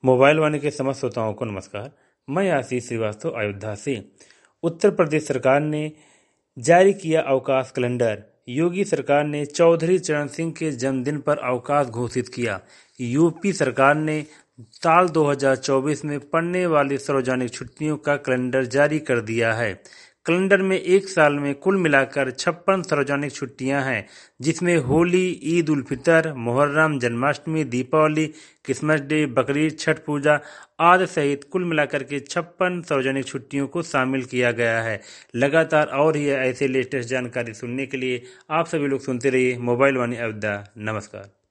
Mobile वाणी के समस्त श्रोताओं को नमस्कार। मैं आशीष श्रीवास्तव अयोध्या से। उत्तर प्रदेश सरकार ने जारी किया अवकाश कैलेंडर। योगी सरकार ने चौधरी चरण सिंह के जन्मदिन पर अवकाश घोषित किया। यूपी सरकार ने साल 2024 में पड़ने वाली सार्वजनिक छुट्टियों का कैलेंडर जारी कर दिया है। कैलेंडर में एक साल में कुल मिलाकर 56 सार्वजनिक छुट्टियां हैं, जिसमें होली, ईद उल फितर, मुहर्रम, जन्माष्टमी, दीपावली, क्रिसमस डे, बकरीद, छठ पूजा आदि सहित कुल मिलाकर के 56 सार्वजनिक छुट्टियों को शामिल किया गया है। लगातार और ही ऐसे लेटेस्ट जानकारी सुनने के लिए आप सभी लोग सुनते रहिए मोबाइल वाणी अयोध्या। नमस्कार।